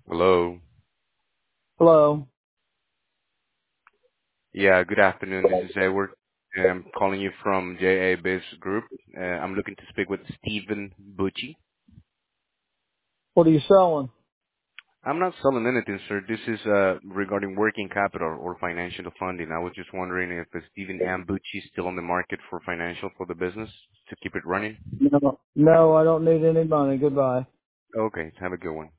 Hello. Hello. Yeah, good afternoon. This is Edward. I'm calling you from JA Biz Group. I'm looking to speak with Stephen Bucci. What are you selling? I'm not selling anything, sir. This is regarding working capital or financial funding. I was just wondering if Stephen M. Bucci is still on the market for financial for the business to keep it running. No, I don't need any money. Goodbye. Okay, have a good one.